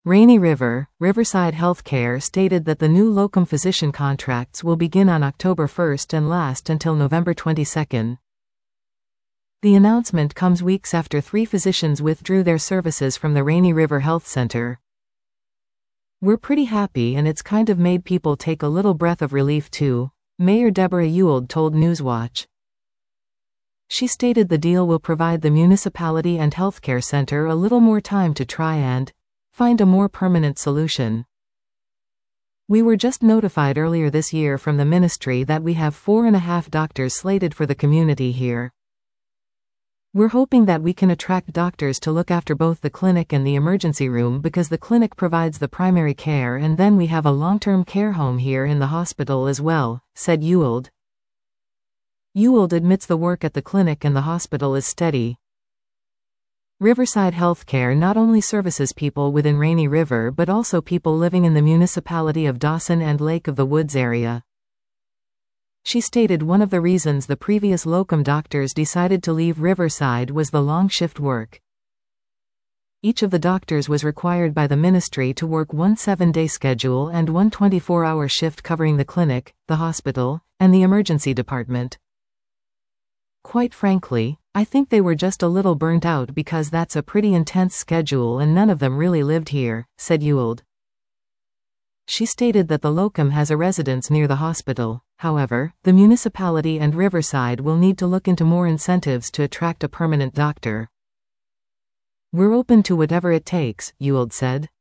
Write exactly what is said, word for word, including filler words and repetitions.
Rainy River, Riverside Healthcare stated that the new locum physician contracts will begin on October first and last until November twenty-second. The announcement comes weeks after three physicians withdrew their services from the Rainy River Health Center. "We're pretty happy, and it's kind of made people take a little breath of relief too," Mayor Deborah Ewald told Newswatch. She stated the deal will provide the municipality and healthcare center a little more time to try and find a more permanent solution. "We were just notified earlier this year from the ministry that we have four and a half doctors slated for the community here. We're hoping that we can attract doctors to look after both the clinic and the emergency room, because the clinic provides the primary care, and then we have a long-term care home here in the hospital as well," said Ewald. Ewald admits the work at the clinic and the hospital is steady. Riverside Healthcare not only services people within Rainy River but also people living in the municipality of Dawson and Lake of the Woods area. She stated one of the reasons the previous locum doctors decided to leave Riverside was the long shift work. Each of the doctors was required by the ministry to work one seven-day schedule and one twenty-four hour shift covering the clinic, the hospital, and the emergency department. "Quite frankly, I think they were just a little burnt out because that's a pretty intense schedule and none of them really lived here," said Ewald. She stated that the locum has a residence near the hospital. However, the municipality and Riverside will need to look into more incentives to attract a permanent doctor. "We're open to whatever it takes," Ewald said.